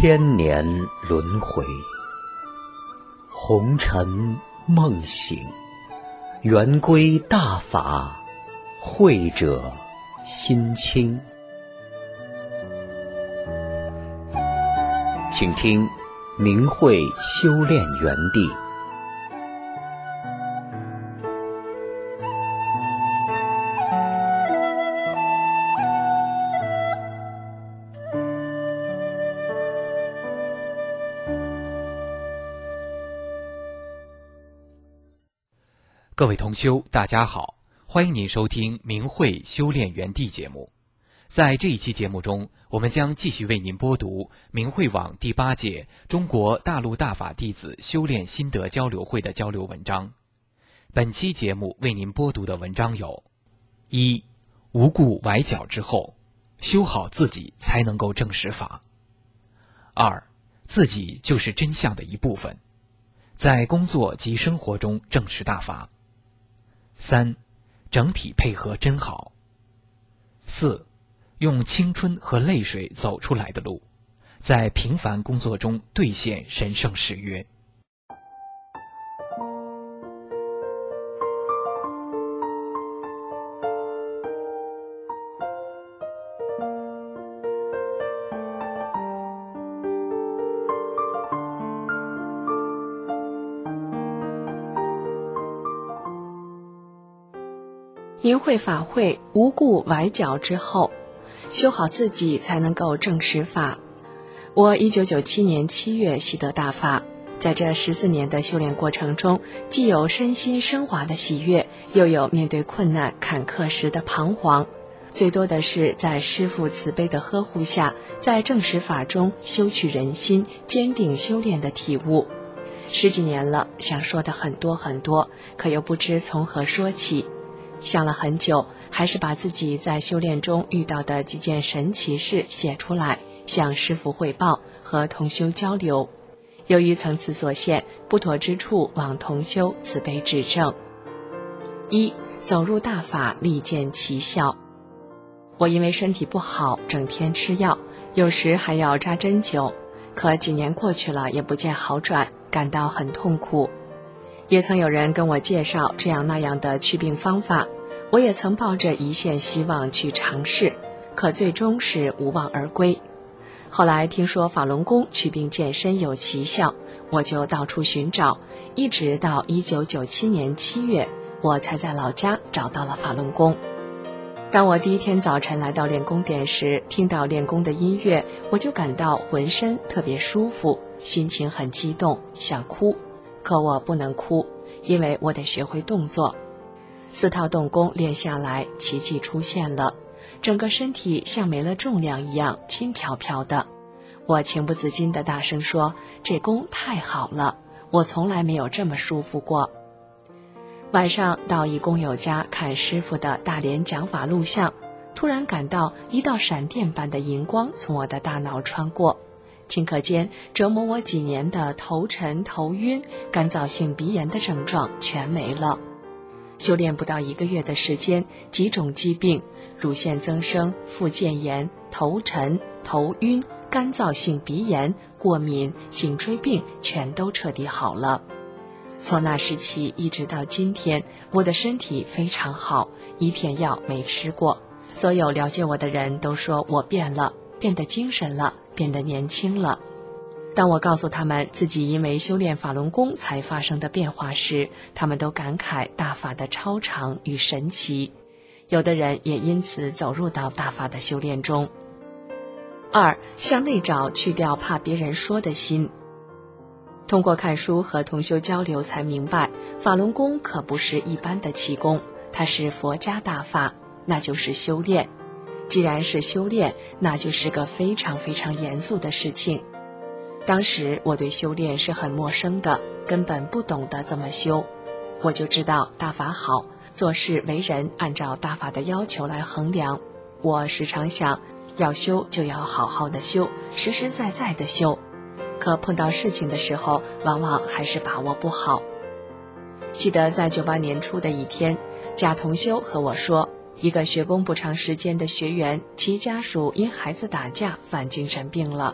千年轮回，红尘梦醒，圆归大法，慧者心清。请听明慧修炼园地。 各位同修，大家好，欢迎您收听明慧修炼园地节目。在这一期节目中，我们将继续为您播读明慧网第8届中国大陆大法弟子修炼心得交流会的交流文章。本期节目为您播读的文章有：一、无故崴脚之后，修好自己才能够证实法；二、自己就是真相的一部分，在工作及生活中证实大法；三、整体配合真好；四、用青春和泪水走出来的路，在平凡工作中兑现神圣誓约。 明慧法会无故崴脚之后，修好自己才能够证实法。我1997年7月习得大法，在这14年的修炼过程中，既有身心升华的喜悦，又有面对困难坎坷时的彷徨，最多的是在师父慈悲的呵护下，在证实法中修取人心，坚定修炼的体悟。10几年了，想说的很多很多，可又不知从何说起。想了很久，还是把自己在修炼中遇到的几件神奇事写出来，向师父汇报，和同修交流。由于层次所限，不妥之处望同修慈悲指正。一、走入大法，立见奇效。我因为身体不好，整天吃药，有时还要扎针灸，可几年过去了也不见好转，感到很痛苦。也曾有人跟我介绍这样那样的祛病方法，我也曾抱着一线希望去尝试，可最终是无望而归。后来听说法轮功祛病健身有奇效，我就到处寻找，一直到1997年7月，我才在老家找到了法轮功。当我第一天早晨来到练功点时，听到练功的音乐，我就感到浑身特别舒服，心情很激动，想哭。可我不能哭，因为我得学会动作。4套动功练下来，奇迹出现了，整个身体像没了重量一样轻飘飘的。我情不自禁地大声说，这功太好了，我从来没有这么舒服过。晚上到一工友家看师父的大连讲法录像，突然感到一道闪电般的银光从我的大脑穿过，顷刻间折磨我几年的头沉、头晕、干燥性鼻炎的症状全没了。修炼不到1个月的时间，几种疾病，乳腺增生、附件炎、头沉、头晕、干燥性鼻炎、过敏、颈椎病全都彻底好了。从那时起一直到今天，我的身体非常好，一片药没吃过。所有了解我的人都说我变了，变得精神了，变得年轻了。当我告诉他们自己因为修炼法轮功才发生的变化时，他们都感慨大法的超常与神奇，有的人也因此走入到大法的修炼中。2、向内找，去掉怕别人说的心。通过看书和同修交流才明白，法轮功可不是一般的气功，它是佛家大法，那就是修炼。既然是修炼，那就是个非常非常严肃的事情。当时我对修炼是很陌生的，根本不懂得怎么修。我就知道大法好，做事为人按照大法的要求来衡量。我时常想，要修就要好好的修，实实在在的修。可碰到事情的时候，往往还是把握不好。记得在98年初的一天，贾同修和我说，一个学功不长时间的学员，其家属因孩子打架犯精神病了，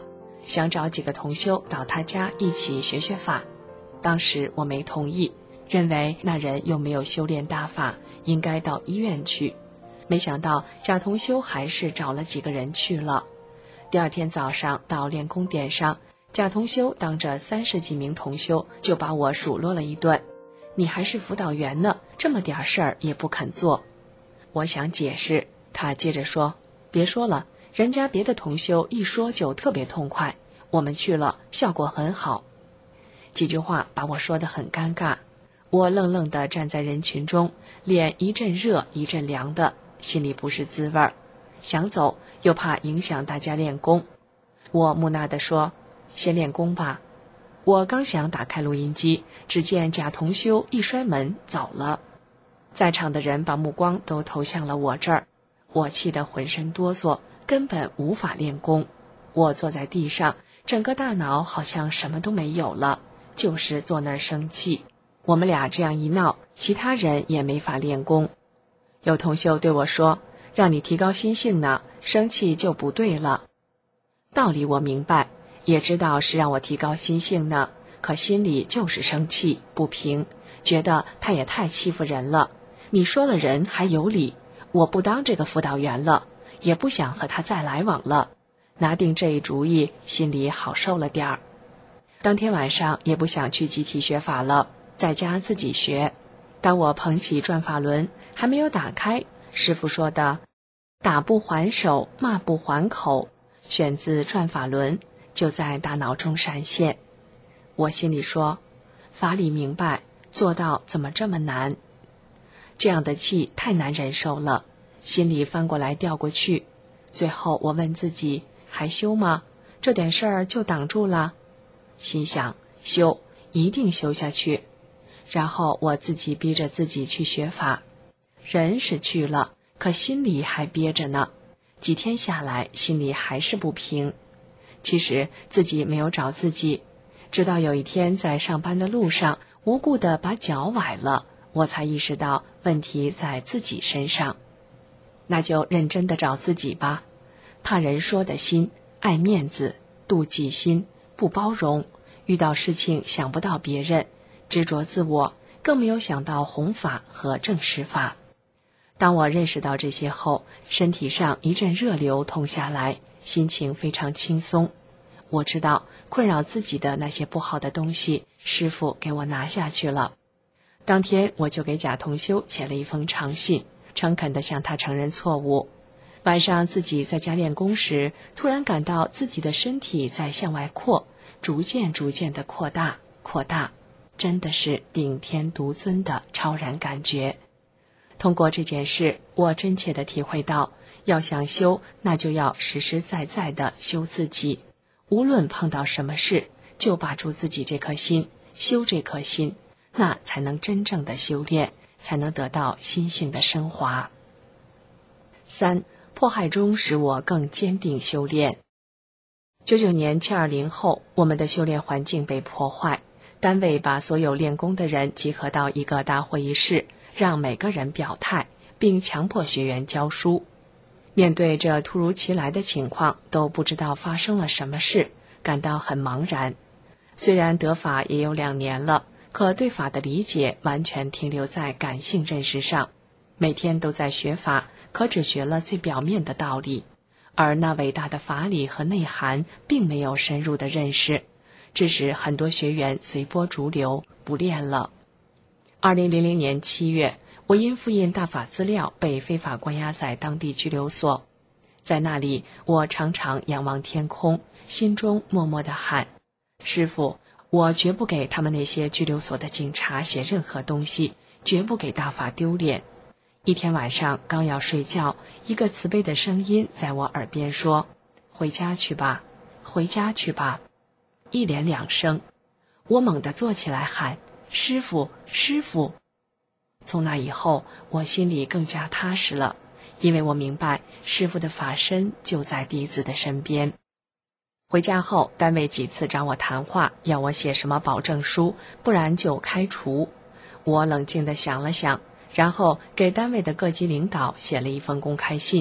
想找几个同修到他家一起学学法。当时我没同意，认为那人又没有修炼大法，应该到医院去。没想到贾同修还是找了几个人去了。第二天早上到练功点上，贾同修当着30几名同修就把我数落了一顿：“你还是辅导员呢，这么点事儿也不肯做。”我想解释，他接着说：“别说了，人家别的同修一说就特别痛快，我们去了效果很好。”几句话把我说得很尴尬，我愣愣地站在人群中，脸一阵热一阵凉的，心里不是滋味儿，想走又怕影响大家练功。我木讷地说：“先练功吧。”我刚想打开录音机，只见贾同修一摔门走了。在场的人把目光都投向了我这儿，我气得浑身哆嗦，根本无法练功。我坐在地上，整个大脑好像什么都没有了，就是坐那儿生气。我们俩这样一闹，其他人也没法练功。有同修对我说：“让你提高心性呢，生气就不对了。”道理我明白，也知道是让我提高心性呢，可心里就是生气不平，觉得他也太欺负人了。你说了人还有理，我不当这个辅导员了，也不想和他再来往了。拿定这一主意，心里好受了点儿。当天晚上也不想去集体学法了，在家自己学。当我捧起转法轮，还没有打开，师父说的“打不还手，骂不还口”选自转法轮，就在大脑中闪现。我心里说，法理明白，做到怎么这么难？这样的气太难忍受了，心里翻过来调过去。最后我问自己，还修吗？这点事儿就挡住了。心想，修，一定修下去。然后我自己逼着自己去学法。人是去了，可心里还憋着呢。几天下来，心里还是不平。其实自己没有找自己，直到有一天在上班的路上，无故地把脚崴了，我才意识到问题在自己身上。那就认真地找自己吧。怕人说的心，爱面子，妒忌心，不包容，遇到事情想不到别人，执着自我，更没有想到弘法和正实法。当我认识到这些后，身体上一阵热流通下来，心情非常轻松。我知道困扰自己的那些不好的东西，师父给我拿下去了。当天我就给贾同修写了一封长信，诚恳地向他承认错误。晚上自己在家练功时，突然感到自己的身体在向外扩，逐渐地扩大，真的是顶天独尊的超然感觉。通过这件事，我真切地体会到，要想修，那就要实实在在地修自己。无论碰到什么事，就把住自己这颗心，修这颗心，那才能真正的修炼，才能得到心性的升华。3. 迫害中使我更坚定修炼。99年720后，我们的修炼环境被破坏，单位把所有练功的人集合到一个大会议室，让每个人表态，并强迫学员教书。面对这突如其来的情况，都不知道发生了什么事，感到很茫然。虽然得法也有2年了，可对法的理解完全停留在感性认识上，每天都在学法，可只学了最表面的道理，而那伟大的法理和内涵并没有深入的认识，致使很多学员随波逐流，不练了。2000年7月，我因复印大法资料被非法关押在当地拘留所。在那里，我常常仰望天空，心中默默地喊：师父，我绝不给他们那些拘留所的警察写任何东西，绝不给大法丢脸。一天晚上刚要睡觉，一个慈悲的声音在我耳边说：回家去吧，回家去吧。一连2声，我猛地坐起来喊：师父，师父。从那以后，我心里更加踏实了，因为我明白师父的法身就在弟子的身边。回家后，单位几次找我谈话，要我写什么保证书，不然就开除。我冷静地想了想，然后给单位的各级领导写了一封公开信，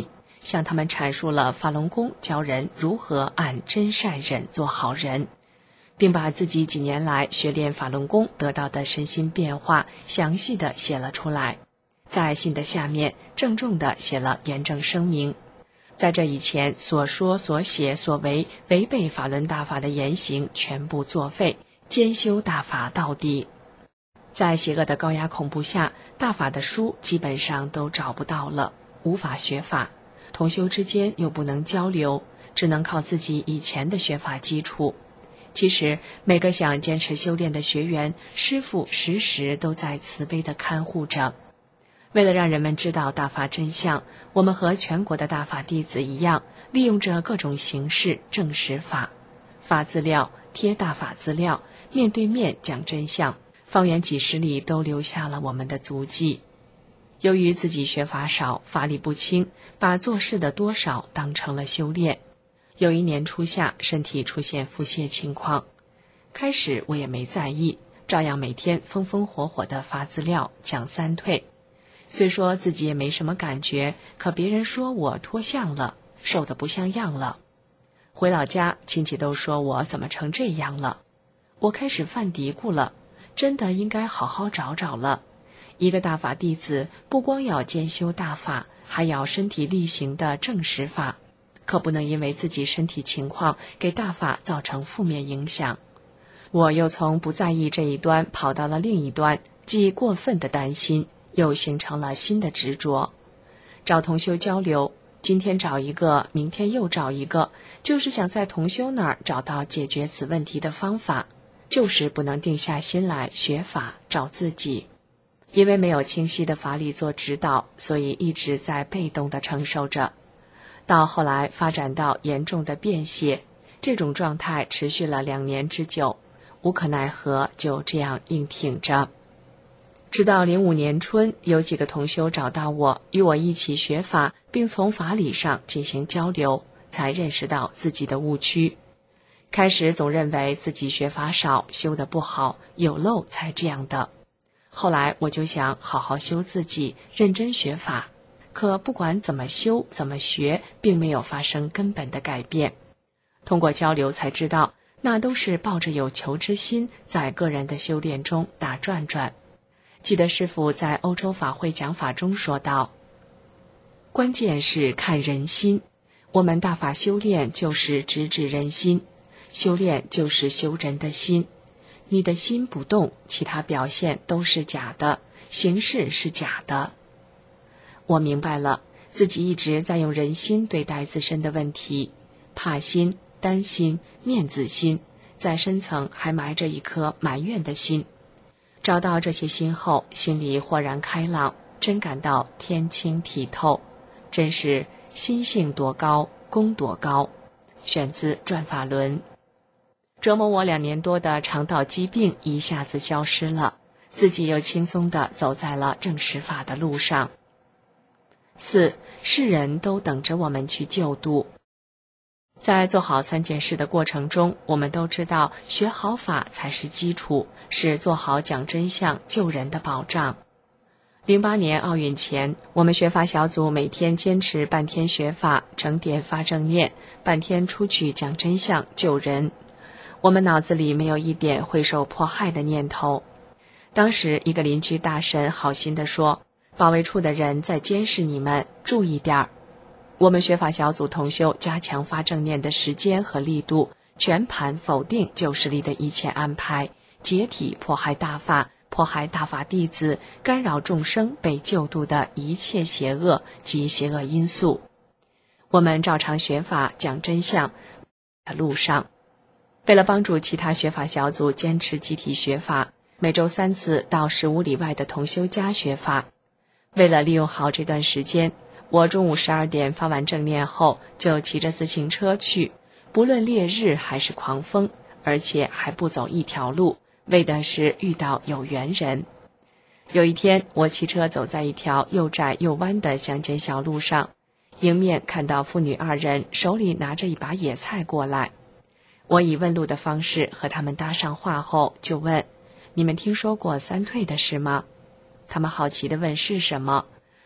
向他们阐述了法轮功教人如何按真善忍做好人，并把自己几年来学练法轮功得到的身心变化详细的写了出来，在信的下面郑重地写了严正声明，在这以前所说所写所为违背法轮大法的言行全部作废，兼修大法到底。在邪恶的高压恐怖下，大法的书基本上都找不到了，无法学法，同修之间又不能交流，只能靠自己以前的学法基础。其实每个想坚持修炼的学员，师父时时都在慈悲地看护着。为了让人们知道大法真相，我们和全国的大法弟子一样，利用着各种形式证实法，发资料、贴大法资料，面对面讲真相，方圆几十里都留下了我们的足迹。由于自己学法少，法力不清，把做事的多少当成了修炼。有一年初夏，身体出现腹泻情况，开始我也没在意，照样每天风风火火地发资料讲三退。虽说自己也没什么感觉，可别人说我脱相了，瘦得不像样了。回老家，亲戚都说我怎么成这样了。我开始犯嘀咕了，真的应该好好找找了。一个大法弟子不光要兼修大法，还要身体力行的证实法，可不能因为自己身体情况给大法造成负面影响。我又从不在意这一端跑到了另一端，既过分的担心，又形成了新的执着。找同修交流，今天找一个，明天又找一个，就是想在同修那儿找到解决此问题的方法，就是不能定下心来学法找自己。因为没有清晰的法理做指导，所以一直在被动地承受着。到后来发展到严重的便血，这种状态持续了2年之久，无可奈何，就这样硬挺着。直到05年春，有几个同修找到我，与我一起学法，并从法理上进行交流，才认识到自己的误区。开始总认为自己学法少，修得不好，有漏才这样的。后来我就想好好修自己，认真学法，可不管怎么修怎么学，并没有发生根本的改变。通过交流才知道，那都是抱着有求之心，在个人的修炼中打转转。记得师父在欧洲法会讲法中说道，关键是看人心，我们大法修炼就是直指人心，修炼就是修人的心。你的心不动，其他表现都是假的，形式是假的。我明白了，自己一直在用人心对待自身的问题，怕心、担心、面子心，在深层还埋着一颗埋怨的心。找到这些心后，心里豁然开朗，真感到天清体透，真是心性多高，功多高。选自转法轮。折磨我2年多的肠道疾病一下子消失了，自己又轻松地走在了正实法的路上。4. 世人都等着我们去救度。在做好3件事的过程中，我们都知道学好法才是基础，是做好讲真相救人的保障。08年奥运前，我们学法小组每天坚持半天学法，整点发正念，半天出去讲真相救人。我们脑子里没有一点会受迫害的念头。当时一个邻居大神好心地说，保卫处的人在监视你们，注意点儿。我们学法小组同修加强发正念的时间和力度，全盘否定旧势力的一切安排，解体迫害大法，迫害大法弟子，干扰众生被救度的一切邪恶及邪恶因素。我们照常学法讲真相的路上，为了帮助其他学法小组坚持集体学法，每周3次到15里外的同修家学法。为了利用好这段时间，我中午12点发完正念后，就骑着自行车去，不论烈日还是狂风，而且还不走一条路，为的是遇到有缘人。有一天，我骑车走在一条又窄又弯的乡间小路上，迎面看到父女2人手里拿着一把野菜过来。我以问路的方式和他们搭上话后，就问，你们听说过3退的事吗？他们好奇地问是什么，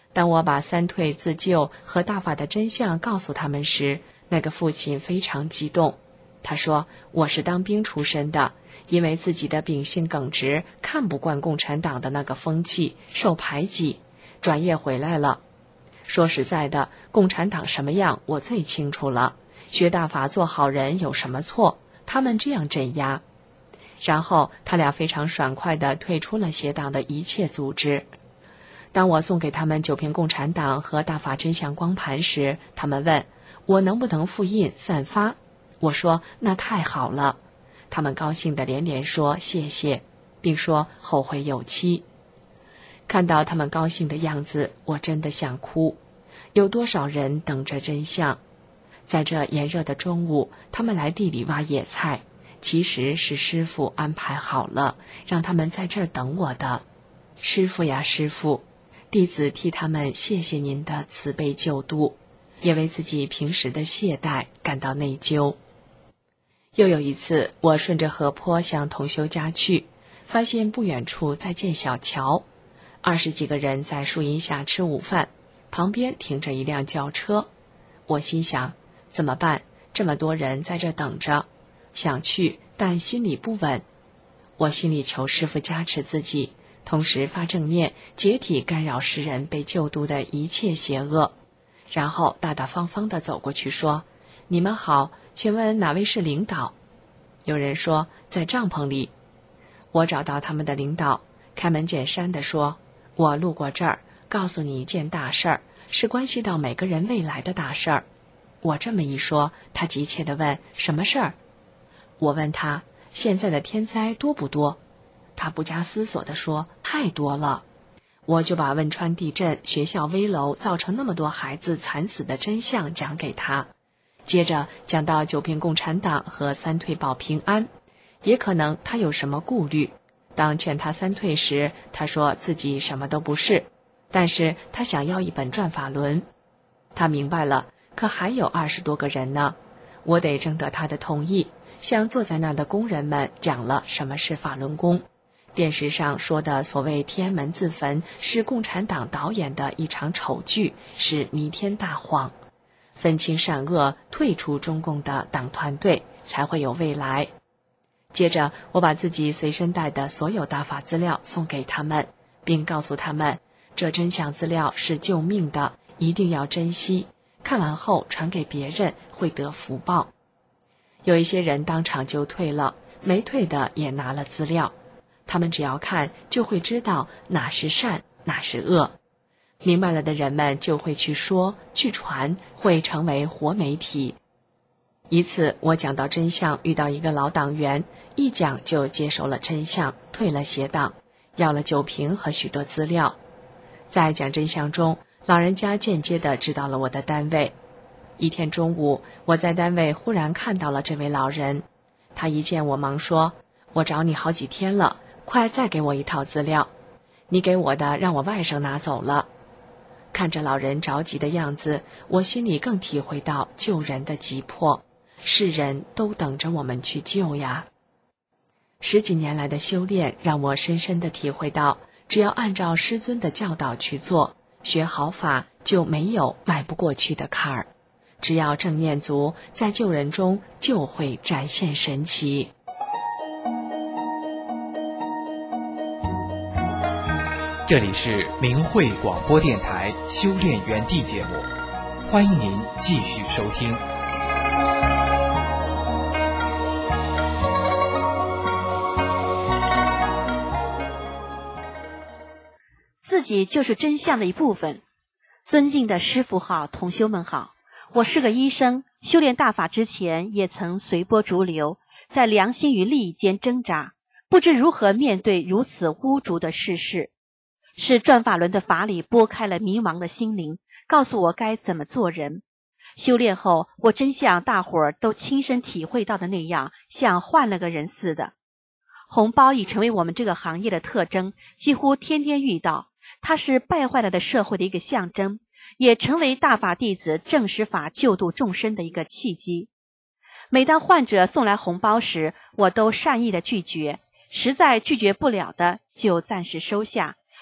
当我把三退自救和大法的真相告诉他们时，那个父亲非常激动。他说，我是当兵出身的，因为自己的秉性耿直，看不惯共产党的那个风气，受排挤，转业回来了。说实在的，共产党什么样我最清楚了，学大法做好人有什么错？他们这样镇压。然后他俩非常爽快地退出了协党的一切组织。当我送给他们9片共产党和大法真相光盘时，他们问我能不能复印散发。我说那太好了。他们高兴地连连说谢谢，并说后会有期。看到他们高兴的样子，我真的想哭。有多少人等着真相？在这炎热的中午，他们来地里挖野菜，其实是师父安排好了，让他们在这儿等我的。师父呀师父，弟子替他们谢谢您的慈悲救度，也为自己平时的懈怠感到内疚。又有一次，我顺着河坡向同修家去，发现不远处在建小桥，20几个人在树荫下吃午饭，旁边停着一辆轿车。我心想，怎么办？这么多人在这等着，想去，但心里不稳。我心里求师父加持自己，同时发正念，解体干扰世人被救度的一切邪恶。然后大大方方地走过去说，你们好，请问哪位是领导？有人说在帐篷里。我找到他们的领导，开门见山地说，我路过这儿，告诉你一件大事儿，是关系到每个人未来的大事儿。我这么一说，他急切地问，什么事儿？我问他，现在的天灾多不多？他不加思索地说，太多了。我就把汶川地震、学校危楼造成那么多孩子惨死的真相讲给他，接着讲到9片共产党和三退保平安。也可能他有什么顾虑，当劝他三退时，他说自己什么都不是，但是他想要一本转法轮。他明白了，可还有20多个人呢，我得征得他的同意，向坐在那儿的工人们讲了什么是法轮功。电视上说的所谓天安门自焚是共产党导演的一场丑剧，是弥天大谎。分清善恶，退出中共的党团队，才会有未来。接着我把自己随身带的所有大法资料送给他们，并告诉他们，这真相资料是救命的，一定要珍惜，看完后传给别人会得福报。有一些人当场就退了，没退的也拿了资料，他们只要看就会知道哪是善，哪是恶。明白了的人们就会去说，去传，会成为活媒体。一次我讲到真相，遇到一个老党员，一讲就接受了真相，退了协党，要了酒瓶和许多资料。在讲真相中，老人家间接地知道了我的单位。一天中午，我在单位忽然看到了这位老人，他一见我忙说，我找你好几天了，快再给我一套资料，你给我的让我外甥拿走了。看着老人着急的样子，我心里更体会到救人的急迫，世人都等着我们去救呀。10几年来的修炼让我深深地体会到，只要按照师尊的教导去做，学好法就没有迈不过去的坎儿。只要正念足，在救人中就会展现神奇。 这里是明慧广播电台修炼园地节目，欢迎您继续收听。 自己就是真相的一部分。尊敬的师父好，同修们好，我是个医生，修炼大法之前也曾随波逐流，在良心与利益间挣扎，不知如何面对如此污浊的世事。是转法轮的法理拨开了迷茫的心灵，告诉我该怎么做人。修炼后，我真像大伙儿都亲身体会到的那样，像换了个人似的。红包已成为我们这个行业的特征，几乎天天遇到。它是败坏了的社会的一个象征，也成为大法弟子正实法救度众生的一个契机。每当患者送来红包时，我都善意的拒绝，实在拒绝不了的就暂时收下，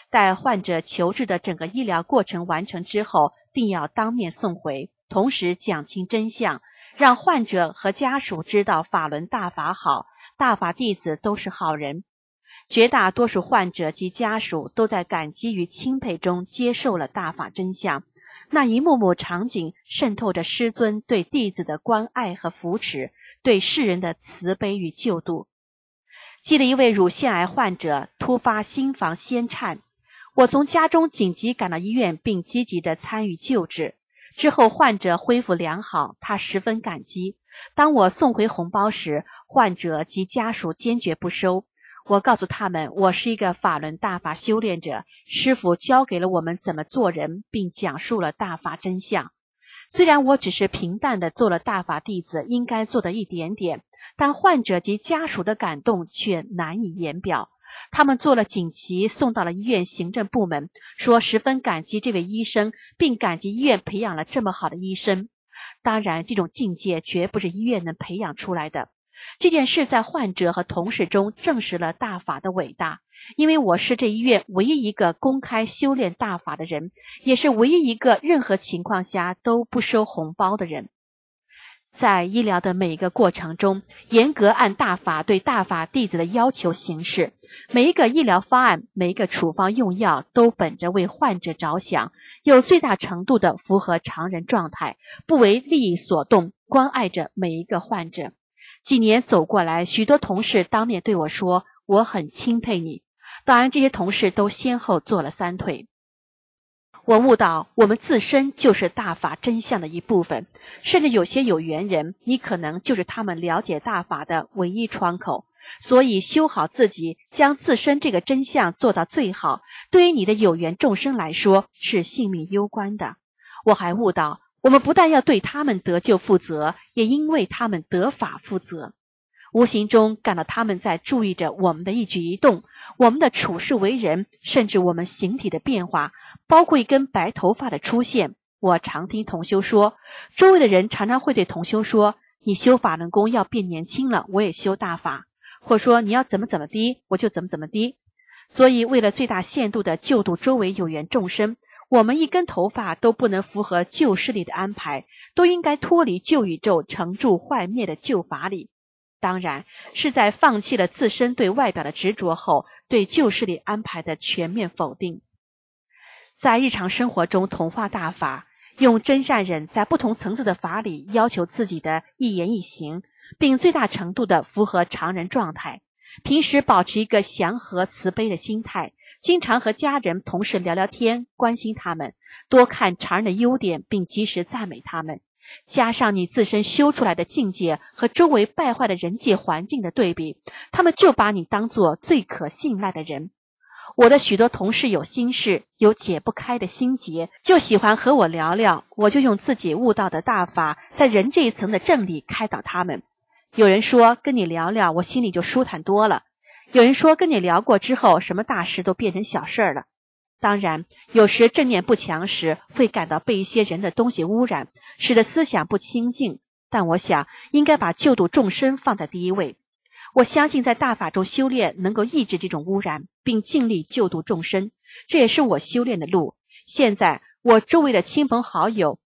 待患者求治的整个医疗过程完成之后，定要当面送回，同时讲清真相，让患者和家属知道法轮大法好，大法弟子都是好人。绝大多数患者及家属都在感激与钦佩中接受了大法真相，那一幕幕场景渗透着师尊对弟子的关爱和扶持，对世人的慈悲与救度。记得一位乳腺癌患者突发心房痫颤，我从家中紧急赶到医院，并积极地参与救治。之后患者恢复良好，他十分感激。当我送回红包时，患者及家属坚决不收。我告诉他们，我是一个法轮大法修炼者，师父教给了我们怎么做人，并讲述了大法真相。虽然我只是平淡地做了大法弟子应该做的一点点，但患者及家属的感动却难以言表。他们做了紧急送到了医院行政部门，说十分感激这位医生，并感激医院培养了这么好的医生。当然，这种境界绝不是医院能培养出来的。这件事在患者和同事中证实了大法的伟大，因为我是这医院唯一一个公开修炼大法的人，也是唯一一个任何情况下都不收红包的人。在医疗的每一个过程中，严格按大法对大法弟子的要求行事，每一个医疗方案，每一个处方用药都本着为患者着想，有最大程度的符合常人状态，不为利益所动，关爱着每一个患者。几年走过来，许多同事当面对我说，我很钦佩你。当然，这些同事都先后做了3退。我悟到，我们自身就是大法真相的一部分，甚至有些有缘人，你可能就是他们了解大法的唯一窗口。所以修好自己，将自身这个真相做到最好，对于你的有缘众生来说是性命攸关的。我还悟到，我们不但要对他们得救负责，也因为他们得法负责。无形中感到他们在注意着我们的一举一动，我们的处事为人，甚至我们形体的变化，包括一根白头发的出现。我常听同修说，周围的人常常会对同修说，你修法轮功要变年轻了，我也修大法，或说你要怎么地，我就怎么地。所以为了最大限度的救度周围有缘众生，我们一根头发都不能符合旧势力的安排，都应该脱离旧宇宙成住坏灭的旧法理。当然是在放弃了自身对外表的执着后，对旧势力安排的全面否定。在日常生活中同化大法，用真善忍在不同层次的法理要求自己的一言一行，并最大程度的符合常人状态。平时保持一个祥和慈悲的心态，经常和家人同事聊聊天，关心他们，多看常人的优点，并及时赞美他们。加上你自身修出来的境界和周围败坏的人界环境的对比，他们就把你当作最可信赖的人。我的许多同事有心事，有解不开的心结，就喜欢和我聊聊，我就用自己悟到的大法，在人这一层的正理开导他们。有人说跟你聊聊，我心里就舒坦多了；有人说跟你聊过之后，什么大事都变成小事了。当然，有时正念不强时，会感到被一些人的东西污染，使得思想不清净。但我想，应该把救度众生放在第一位。我相信在大法中修炼能够抑制这种污染，并尽力救度众生，这也是我修炼的路。现在，我周围的亲朋好友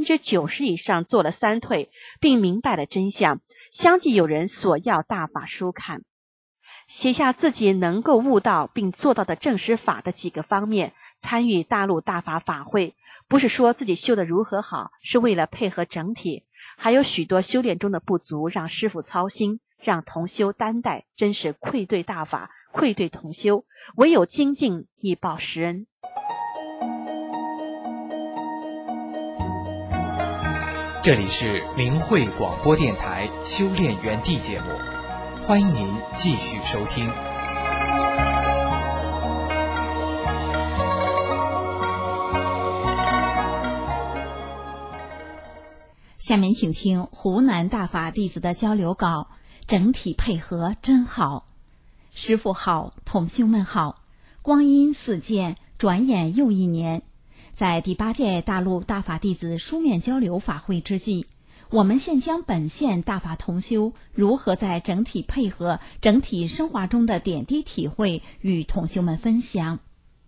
90%以上做了3退，并明白了真相，相继有人索要大法书看。写下自己能够悟到并做到的正实法的几个方面，参与大陆大法法会，不是说自己修得如何好，是为了配合整体，还有许多修炼中的不足，让师父操心，让同修担待，真是愧对大法，愧对同修，唯有精进以报师恩。 这里是明慧广播电台修炼园地节目，欢迎您继续收听。 下面请听湖南大法弟子的交流稿，整体配合真好。师父好，同修们好，光阴似箭，转眼又1年。在第8届大陆大法弟子书面交流法会之际，我们现将本县大法同修如何在整体配合、整体升华中的点滴体会与同修们分享。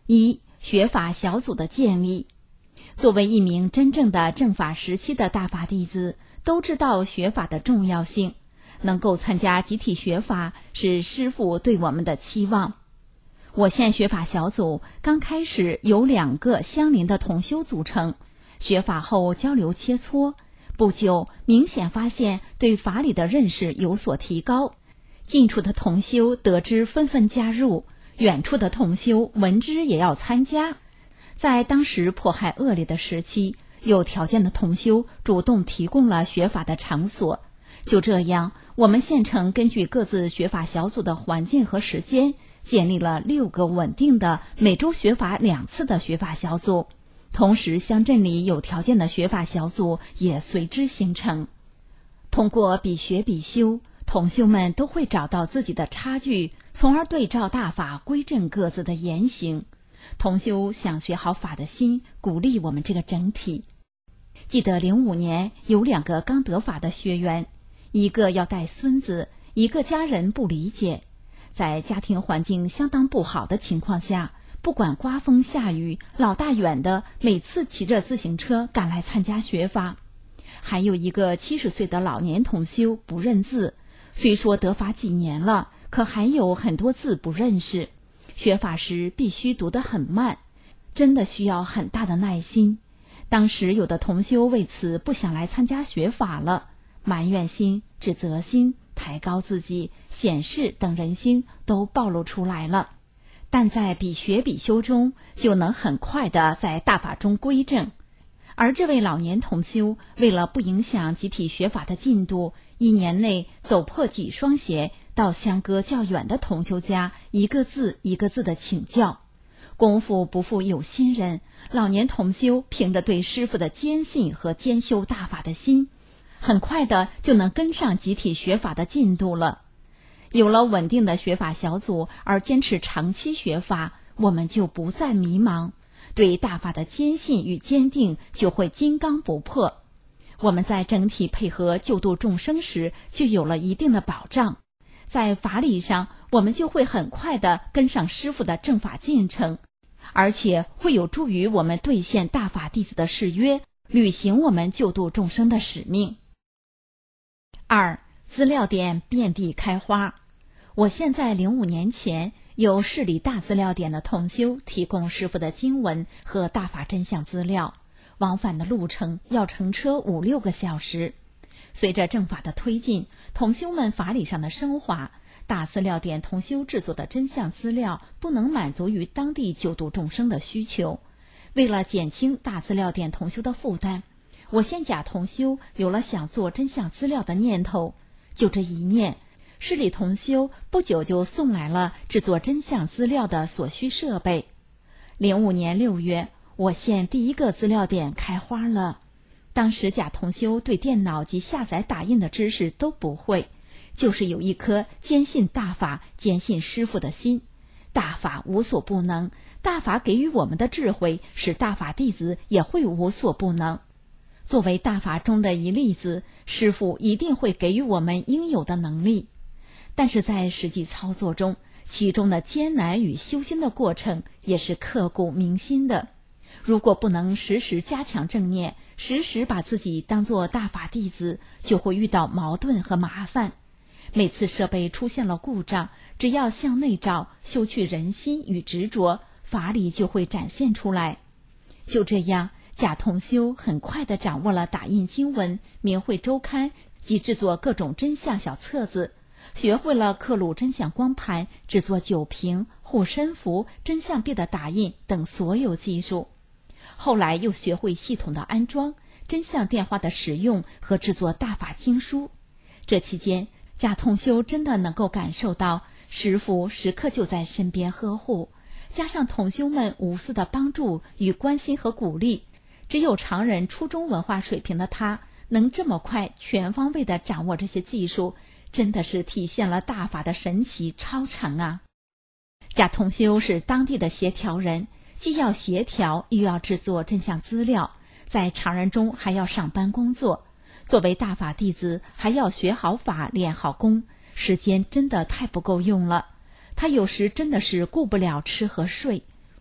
一、学法小组的建立。作为一名真正的正法时期的大法弟子，都知道学法的重要性，能够参加集体学法是师父对我们的期望。我县学法小组刚开始由2个相邻的同修组成，学法后交流切磋，不久明显发现对法理的认识有所提高，近处的同修得知纷纷加入，远处的同修闻之也要参加。在当时迫害恶劣的时期，有条件的同修主动提供了学法的场所。就这样，我们县城根据各自学法小组的环境和时间，建立了6个稳定的每周学法2次的学法小组，同时乡镇里有条件的学法小组也随之形成。通过比学比修，同修们都会找到自己的差距，从而对照大法归正各自的言行。同修想学好法的心鼓励我们这个整体。记得05年有2个刚得法的学员，一个要带孙子，一个家人不理解，在家庭环境相当不好的情况下，不管刮风下雨，老大远的每次骑着自行车赶来参加学法。还有一个70岁的老年同修不认字，虽说得法几年了，可还有很多字不认识，学法时必须读得很慢，真的需要很大的耐心。当时有的同修为此不想来参加学法了，埋怨心、指责心、抬高自己、显示等人心都暴露出来了。但在比学比修中，就能很快地在大法中归正。而这位老年同修为了不影响集体学法的进度，1年内走破几双鞋，到相隔较远的同修家一个字一个字地请教。功夫不负有心人，老年同修凭着对师父的坚信和兼修大法的心，很快的就能跟上集体学法的进度了。有了稳定的学法小组，而坚持长期学法，我们就不再迷茫，对大法的坚信与坚定就会金刚不破。我们在整体配合救度众生时，就有了一定的保障。在法理上，我们就会很快地跟上师父的正法进程，而且会有助于我们兑现大法弟子的誓约，履行我们救度众生的使命。2、资料点遍地开花。我现在05年前有市里大资料点的同修提供师父的经文和大法真相资料，往返的路程要乘车5-6个小时。随着正法的推进，同修们法理上的升华，大资料点同修制作的真相资料不能满足于当地救度众生的需求。为了减轻大资料点同修的负担，我县甲同修有了想做真相资料的念头。就这一念，市里同修不久就送来了制作真相资料的所需设备。05年6月，我县第1个资料点开花了。当时甲同修对电脑及下载打印的知识都不会，就是有一颗坚信大法、坚信师父的心。大法无所不能，大法给予我们的智慧，使大法弟子也会无所不能。作为大法中的一粒子，师父一定会给予我们应有的能力。但是在实际操作中，其中的艰难与修心的过程也是刻骨铭心的。如果不能时时加强正念，时时把自己当作大法弟子，就会遇到矛盾和麻烦。每次设备出现了故障，只要向内照，修去人心与执着，法理就会展现出来。就这样，甲同修很快地掌握了打印经文、明慧周刊及制作各种真相小册子，学会了刻录真相光盘、制作酒瓶、护身符、真相币的打印等所有技术。后来又学会系统的安装、真相电话的使用和制作大法经书。这期间，甲同修真的能够感受到师父时刻就在身边呵护，加上同修们无私的帮助与关心和鼓励，只有常人初中文化水平的他，能这么快全方位地掌握这些技术，真的是体现了大法的神奇超常啊！甲同修是当地的协调人，既要协调，又要制作真相资料，在常人中还要上班工作。作为大法弟子，还要学好法、练好功，时间真的太不够用了。他有时真的是顾不了吃和睡。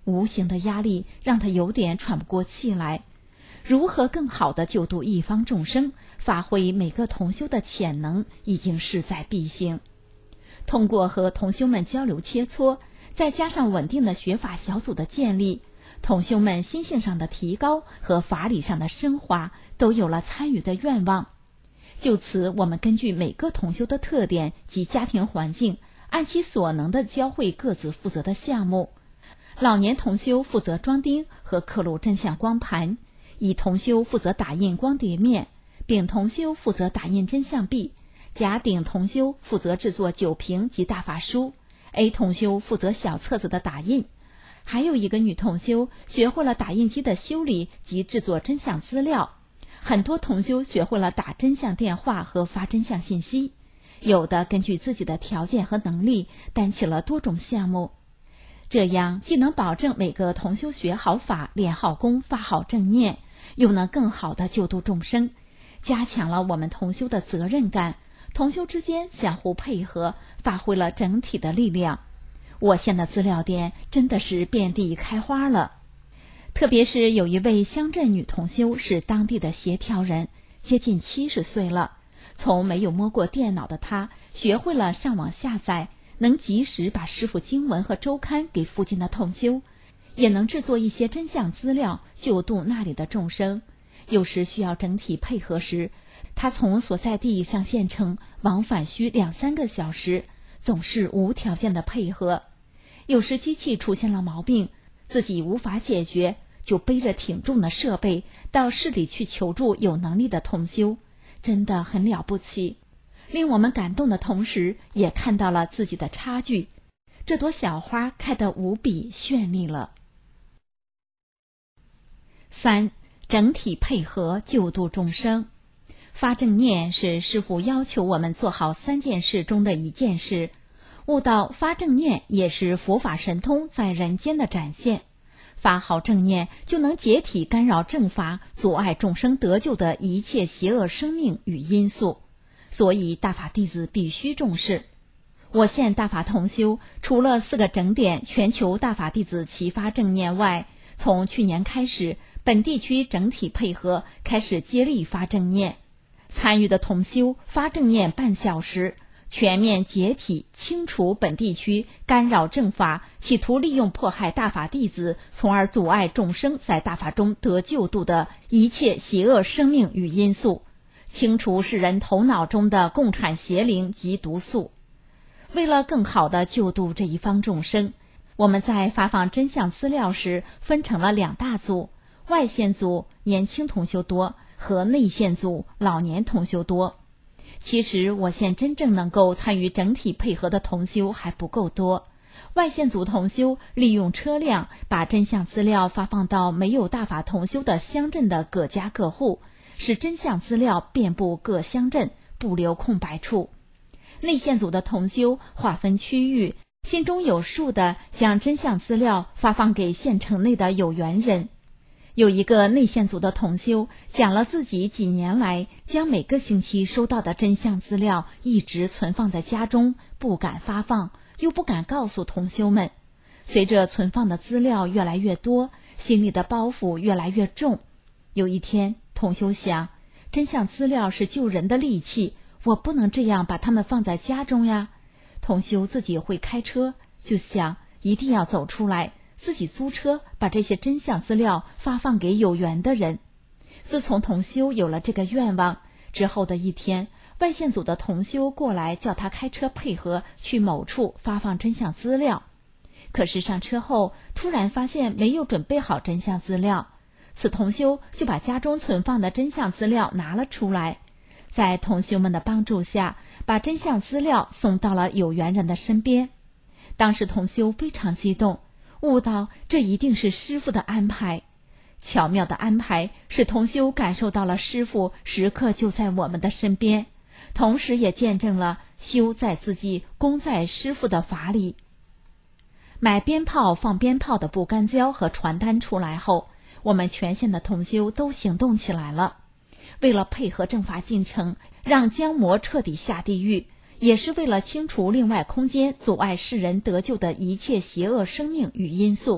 无形的压力让他有点喘不过气来。如何更好地救度一方众生，发挥每个同修的潜能，已经势在必行。通过和同修们交流切磋，再加上稳定的学法小组的建立，同修们心性上的提高和法理上的升华都有了参与的愿望。就此，我们根据每个同修的特点及家庭环境，按其所能地教会各自负责的项目。老年同修负责装钉和刻录真相光盘，乙同修负责打印光碟面，丙同修负责打印真相币，甲丙同修负责制作酒瓶及大法书， A 同修负责小册子的打印。还有一个女同修学会了打印机的修理及制作真相资料，很多同修学会了打真相电话和发真相信息，有的根据自己的条件和能力担起了多种项目。这样既能保证每个同修学好法、练好功、发好正念，又能更好地救度众生，加强了我们同修的责任感，同修之间相互配合，发挥了整体的力量。我县的资料点真的是遍地开花了。特别是有一位乡镇女同修是当地的协调人，接近70岁了，从没有摸过电脑的她，学会了上网下载，能及时把师父经文和周刊给附近的同修，也能制作一些真相资料，救度那里的众生。有时需要整体配合时，她从所在地上县城往返需2-3个小时，总是无条件的配合。有时机器出现了毛病，自己无法解决，就背着挺重的设备到市里去求助有能力的同修，真的很了不起。令我们感动的同时，也看到了自己的差距。这朵小花开得无比绚丽了。3. 整体配合救度众生。发正念是师父要求我们做好3件事中的1件事，悟到发正念也是佛法神通在人间的展现。发好正念就能解体干扰正法、阻碍众生得救的一切邪恶生命与因素，所以大法弟子必须重视。我县大法同修除了4个整点全球大法弟子齐发正念外，从去年开始，本地区整体配合开始接力发正念。参与的同修发正念半小时，全面解体清除本地区干扰正法，企图利用迫害大法弟子，从而阻碍众生在大法中得救度的一切邪恶生命与因素，清除世人头脑中的共产邪灵及毒素。为了更好地救度这一方众生，我们在发放真相资料时分成了2大组，外县组年轻同修多和内县组老年同修多。其实我县真正能够参与整体配合的同修还不够多。外县组同修利用车辆把真相资料发放到没有大法同修的乡镇的各家各户，使真相资料遍布各乡镇，不留空白处。内县组的同修划分区域，心中有数地将真相资料发放给县城内的有缘人。有一个内县组的同修讲了自己几年来将每个星期收到的真相资料一直存放在家中，不敢发放，又不敢告诉同修们。随着存放的资料越来越多，心里的包袱越来越重。有一天，同修想，真相资料是救人的利器，我不能这样把它们放在家中呀。同修自己会开车，就想一定要走出来，自己租车把这些真相资料发放给有缘的人。自从同修有了这个愿望之后的一天，外县组的同修过来叫他开车配合去某处发放真相资料。可是上车后突然发现没有准备好真相资料，此同修就把家中存放的真相资料拿了出来，在同修们的帮助下，把真相资料送到了有缘人的身边。当时同修非常激动，悟到这一定是师父的安排。巧妙的安排使同修感受到了师父时刻就在我们的身边，同时也见证了修在自己，功在师父的法理。买鞭炮放鞭炮的布干胶和传单出来后，我们全县的同修都行动起来了。为了配合正法进程，让僵魔彻底下地狱，也是为了清除另外空间阻碍世人得救的一切邪恶生命与因素，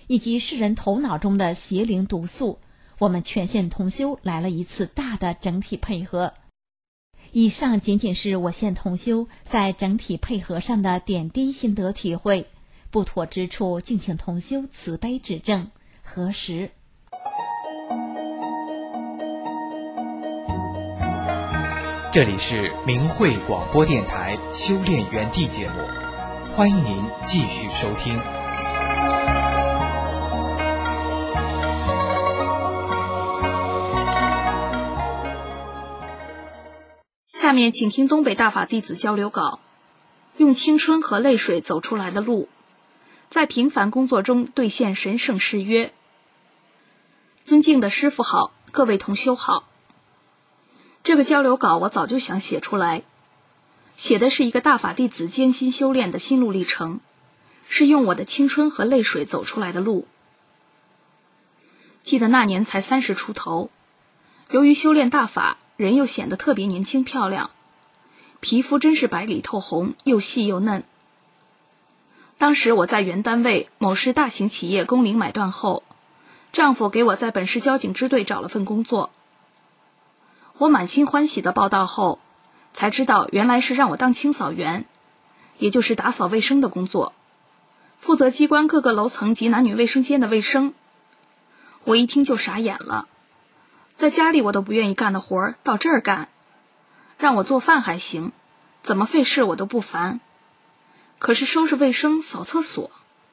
以及世人头脑中的邪灵毒素，我们全县同修来了一次大的整体配合。以上仅仅是我县同修在整体配合上的点滴心得体会，不妥之处敬请同修慈悲指正，核实。 这里是明慧广播电台修炼园地节目，欢迎您继续收听。 下面请听东北大法弟子交流稿，用青春和泪水走出来的路，在平凡工作中兑现神圣誓约。尊敬的师父好，各位同修好。这个交流稿我早就想写出来，写的是一个大法弟子艰辛修炼的心路历程，是用我的青春和泪水走出来的路。记得那年才30出头，由于修炼大法，人又显得特别年轻漂亮，皮肤真是白里透红，又细又嫩。当时我在原单位某市大型企业工龄买断后，丈夫给我在本市交警支队找了份工作。我满心欢喜的报到后，才知道原来是让我当清扫员，也就是打扫卫生的工作，负责机关各个楼层及男女卫生间的卫生。我一听就傻眼了，在家里我都不愿意干的活儿到这儿干，让我做饭还行，怎么费事我都不烦，可是收拾卫生扫厕所，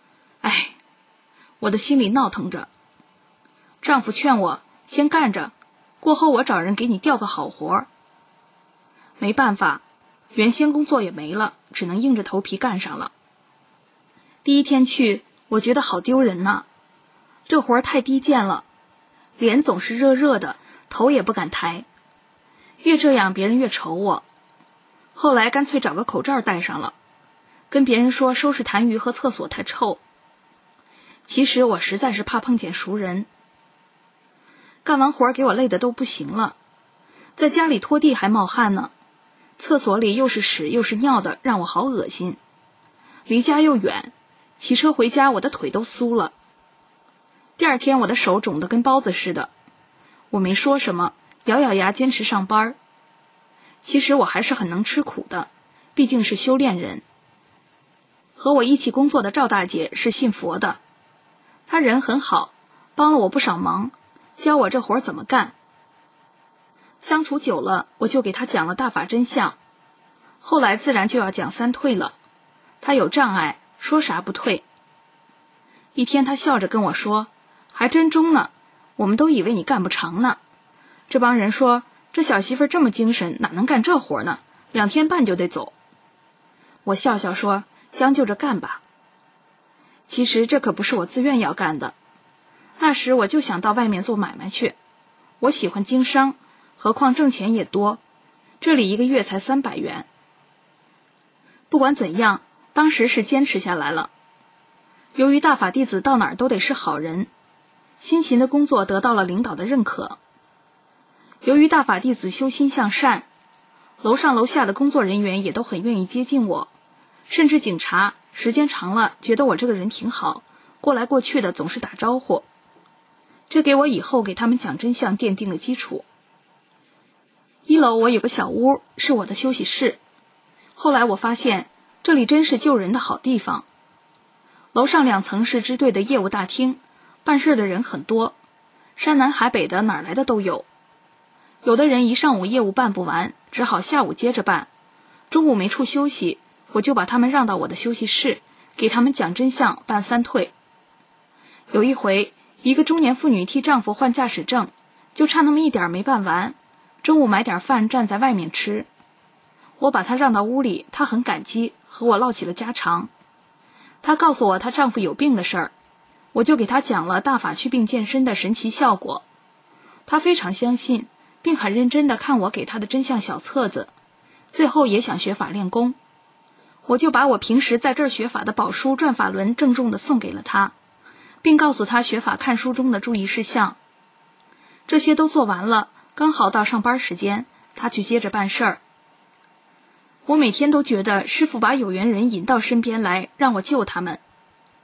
我的心里闹腾着。丈夫劝我先干着，过后我找人给你调个好活儿。没办法，原先工作也没了，只能硬着头皮干上了。第一天去，我觉得好丢人呐，这活儿太低贱了，脸总是热热的，头也不敢抬，越这样别人越瞅我。后来干脆找个口罩戴上了，跟别人说收拾痰盂和厕所太臭。其实我实在是怕碰见熟人。干完活给我累得都不行了，在家里拖地还冒汗呢，厕所里又是屎又是尿的，让我好恶心。离家又远，骑车回家我的腿都酥了。第二天我的手肿得跟包子似的，我没说什么，咬咬牙坚持上班。其实我还是很能吃苦的，毕竟是修炼人。和我一起工作的赵大姐是信佛的，她人很好，帮了我不少忙，教我这活怎么干。相处久了，我就给她讲了大法真相，后来自然就要讲三退了。她有障碍，说啥不退。一天她笑着跟我说，还真中呢，我们都以为你干不成呢。这帮人说这小媳妇这么精神，哪能干这活呢？2天半就得走。我笑笑说，将就着干吧。其实这可不是我自愿要干的，那时我就想到外面做买卖去，我喜欢经商，何况挣钱也多，这里1个月才300元。不管怎样，当时是坚持下来了。由于大法弟子到哪儿都得是好人，辛勤的工作得到了领导的认可。由于大法弟子修心向善，楼上楼下的工作人员也都很愿意接近我，甚至警察时间长了觉得我这个人挺好，过来过去的总是打招呼，这给我以后给他们讲真相奠定了基础。1楼我有个小屋，是我的休息室，后来我发现这里真是救人的好地方。楼上2层是支队的业务大厅，办事的人很多，山南海北的哪儿来的都有。有的人一上午业务办不完，只好下午接着办，中午没处休息，我就把他们让到我的休息室，给他们讲真相，办三退。有一回，一个中年妇女替丈夫换驾驶证，就差那么一点没办完，中午买点饭站在外面吃。我把她让到屋里，她很感激，和我唠起了家常。她告诉我她丈夫有病的事儿，我就给她讲了大法祛病健身的神奇效果。她非常相信，并很认真地看我给她的真相小册子，最后也想学法练功。我就把我平时在这儿学法的宝书转法轮郑重地送给了她，并告诉她学法看书中的注意事项。这些都做完了，刚好到上班时间，她去接着办事儿。我每天都觉得师父把有缘人引到身边来，让我救他们。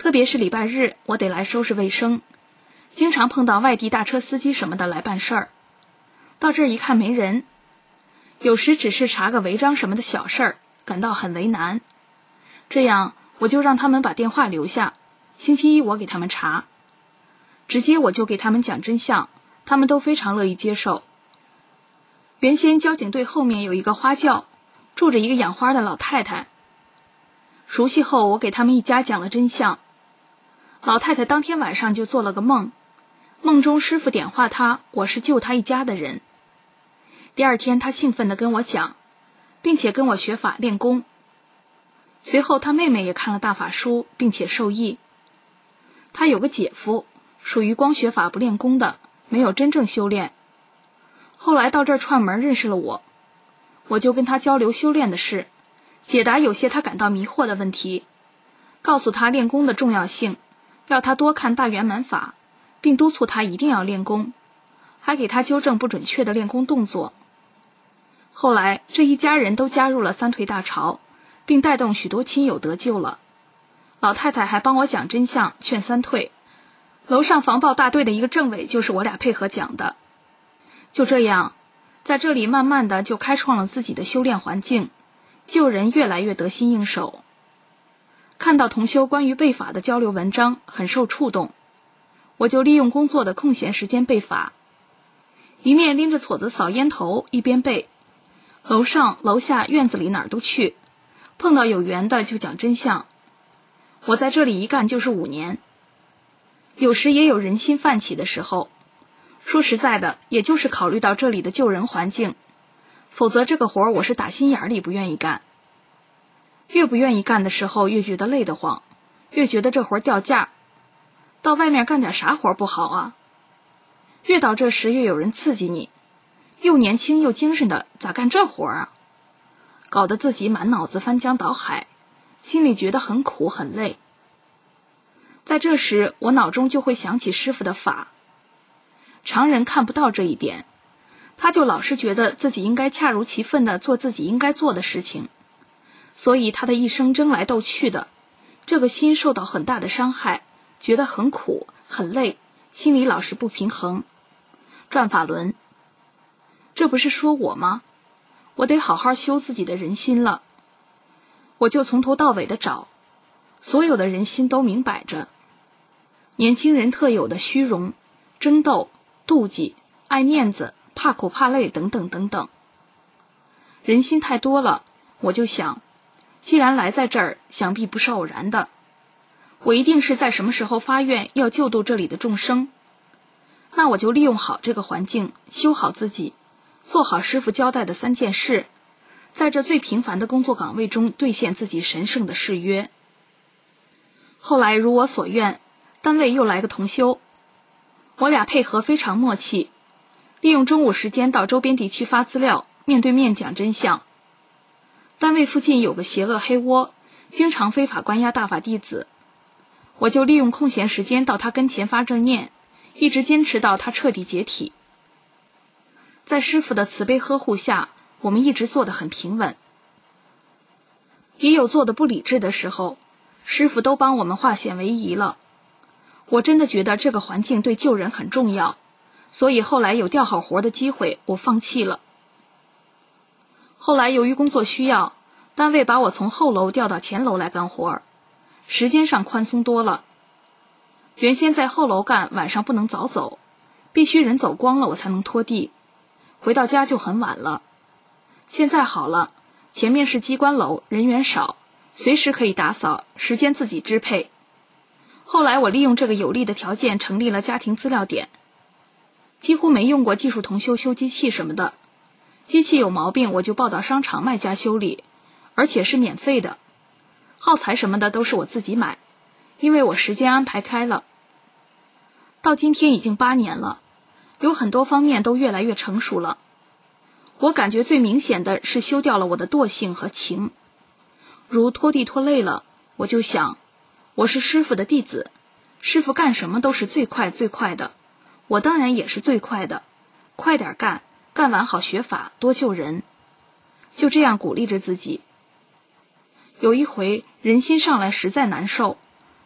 特别是礼拜日，我得来收拾卫生，经常碰到外地大车司机什么的来办事儿。到这儿一看没人，有时只是查个违章什么的小事儿，感到很为难。这样我就让他们把电话留下，星期一我给他们查，直接我就给他们讲真相，他们都非常乐意接受。原先交警队后面有一个花轿，住着一个养花的老太太。熟悉后，我给他们一家讲了真相。老太太当天晚上就做了个梦，梦中师傅点化她，我是救她一家的人。第二天她兴奋地跟我讲，并且跟我学法练功。随后她妹妹也看了大法书，并且受益。她有个姐夫，属于光学法不练功的，没有真正修炼。后来到这儿串门认识了我，我就跟他交流修炼的事，解答有些他感到迷惑的问题，告诉他练功的重要性，要他多看大圆满法，并督促他一定要练功，还给他纠正不准确的练功动作。后来这一家人都加入了三退大潮，并带动许多亲友得救了。老太太还帮我讲真相，劝三退。楼上防暴大队的一个政委就是我俩配合讲的。就这样，在这里慢慢的就开创了自己的修炼环境，救人越来越得心应手。看到同修关于背法的交流文章，很受触动，我就利用工作的空闲时间背法，一面拎着撮子扫烟头，一边背。楼上楼下院子里哪儿都去，碰到有缘的就讲真相。我在这里一干就是5年，有时也有人心泛起的时候。说实在的，也就是考虑到这里的救人环境，否则这个活我是打心眼里不愿意干。越不愿意干的时候，越觉得累得慌，越觉得这活掉价。到外面干点啥活不好啊？越到这时越有人刺激你，又年轻又精神的，咋干这活啊？搞得自己满脑子翻江倒海，心里觉得很苦很累。在这时，我脑中就会想起师父的法。常人看不到这一点，他就老是觉得自己应该恰如其分地做自己应该做的事情，所以他的一生争来斗去的，这个心受到很大的伤害，觉得很苦很累，心里老是不平衡。转法轮，这不是说我吗？我得好好修自己的人心了。我就从头到尾的找，所有的人心都明摆着，年轻人特有的虚荣、争斗、妒忌、爱面子、怕苦怕累等等等等，人心太多了。我就想，既然来在这儿，想必不是偶然的，我一定是在什么时候发愿要救度这里的众生，那我就利用好这个环境，修好自己，做好师父交代的3件事，在这最平凡的工作岗位中兑现自己神圣的誓约。后来如我所愿，单位又来个同修，我俩配合非常默契，利用中午时间到周边地区发资料，面对面讲真相。单位附近有个邪恶黑窝，经常非法关押大法弟子，我就利用空闲时间到他跟前发正念，一直坚持到他彻底解体。在师父的慈悲呵护下，我们一直做得很平稳。也有做得不理智的时候，师父都帮我们化险为夷了。我真的觉得这个环境对救人很重要，所以后来有调好活的机会，我放弃了。后来由于工作需要，单位把我从后楼调到前楼来干活，时间上宽松多了。原先在后楼干，晚上不能早走，必须人走光了我才能拖地，回到家就很晚了。现在好了，前面是机关楼，人员少，随时可以打扫，时间自己支配。后来我利用这个有利的条件成立了家庭资料点，几乎没用过技术同修修机器什么的，机器有毛病我就报到商场卖家修理，而且是免费的，耗材什么的都是我自己买，因为我时间安排开了。到今天已经8年了，有很多方面都越来越成熟了。我感觉最明显的是修掉了我的惰性和情，如拖地拖累了，我就想，我是师父的弟子，师父干什么都是最快最快的，我当然也是最快的，快点干，干完好学法，多救人。就这样鼓励着自己。有一回人心上来实在难受，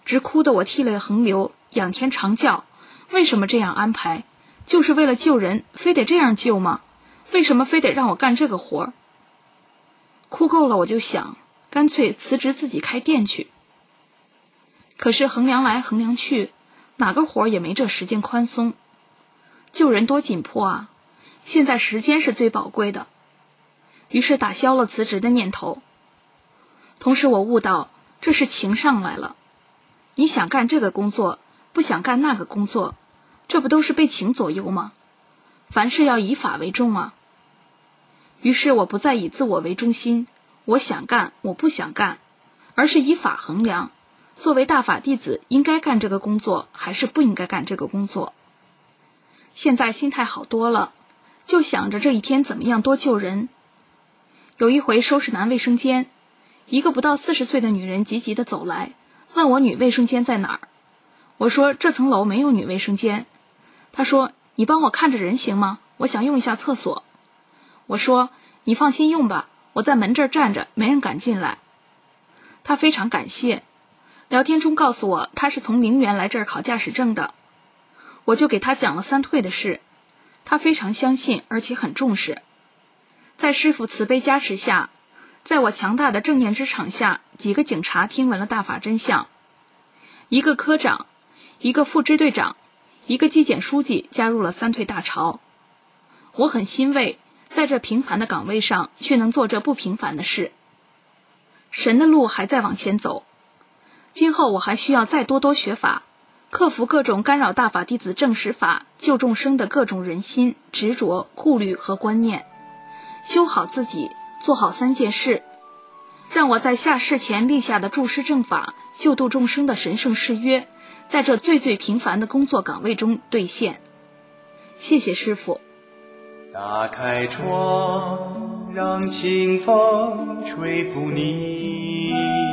直哭得我涕泪横流，仰天长叫，为什么这样安排？就是为了救人，非得这样救吗？为什么非得让我干这个活儿？哭够了，我就想干脆辞职自己开店去。可是衡量来衡量去，哪个活儿也没这时间宽松。救人多紧迫啊，现在时间是最宝贵的。于是打消了辞职的念头。同时我悟到，这是情上来了。你想干这个工作，不想干那个工作，这不都是被情左右吗？凡事要以法为重啊。于是我不再以自我为中心，我想干，我不想干，而是以法衡量，作为大法弟子应该干这个工作，还是不应该干这个工作。现在心态好多了，就想着这一天怎么样多救人。有一回收拾男卫生间，一个不到40岁的女人急急地走来，问我女卫生间在哪儿。我说这层楼没有女卫生间。她说你帮我看着人行吗？我想用一下厕所。我说你放心用吧，我在门这儿站着，没人敢进来。她非常感谢，聊天中告诉我她是从陵园来这儿考驾驶证的。我就给她讲了3退的事，她非常相信，而且很重视。在师父慈悲加持下，在我强大的正念之场下，几个警察听闻了大法真相。一个科长，一个副支队长，一个纪检书记加入了3退大潮。我很欣慰，在这平凡的岗位上却能做这不平凡的事。神的路还在往前走，今后我还需要再多学法，克服各种干扰大法弟子正实法救众生的各种人心、执着、顾虑和观念，修好自己，做好3件事，让我在下世前立下的助师正法救度众生的神圣誓约，在这最平凡的工作岗位中兑现。谢谢师父。 打开窗，让清风吹拂你，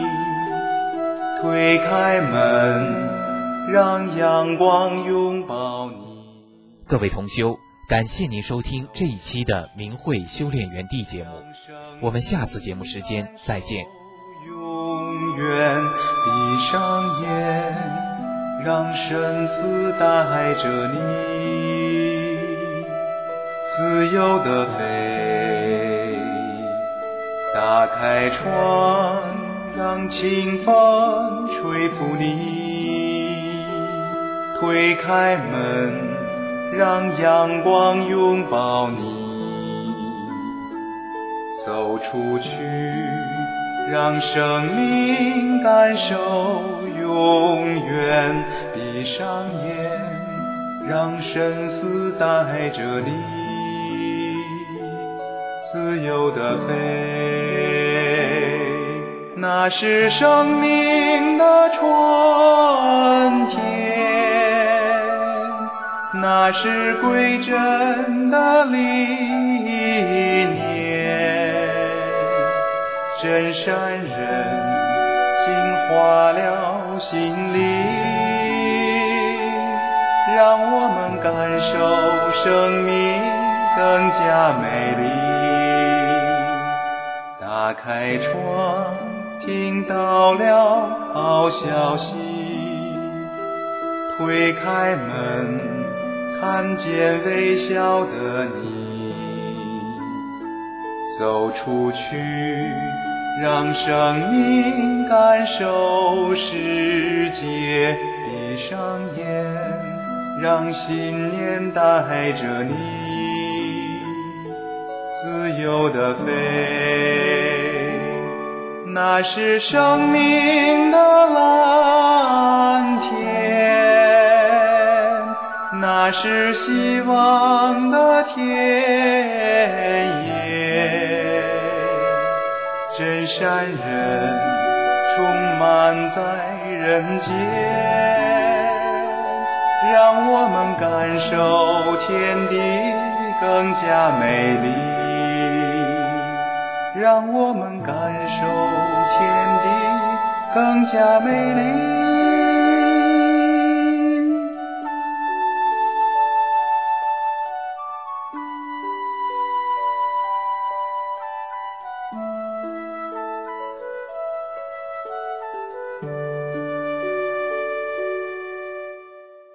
推开门，让阳光拥抱你。 各位同修，感谢您收听这一期的明慧修炼园地节目，我们下次节目时间再见。 永远闭上眼，让生死带着你自由地飞。打开窗，让清风吹拂你，推开门，让阳光拥抱你。走出去，让生命感受永远。闭上眼，让生死带着你自由地飞。那是生命的春天，那是归真的理念。真善人净化了心灵，让我们感受生命更加美丽。打开窗，听到了好消息，推开门，看见微笑的你。走出去，让生命感受世界。闭上眼，让信念带着你自由地飞。那是生命的蓝天，那是希望的田野。真善人充满在人间，让我们感受天地更加美丽，让我们感受天地更加美丽。